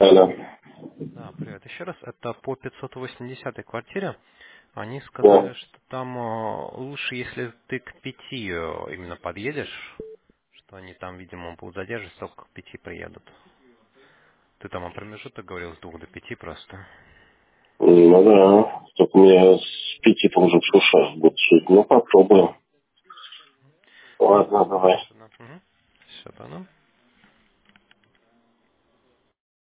Алло. Да, привет. Еще раз, это по 580 квартире. Они Да. сказали, что там лучше, если ты к 5 именно подъедешь, что они там, видимо, будут задерживаться, только к 5 приедут. Ты там о промежуток говорил с 2 до 5 просто. Ну да. Только мне с 5 уже в ушах будет чуть. Ну, попробуем. Ну, Ладно, давай. хорошо, да. Угу. Все, да, ну.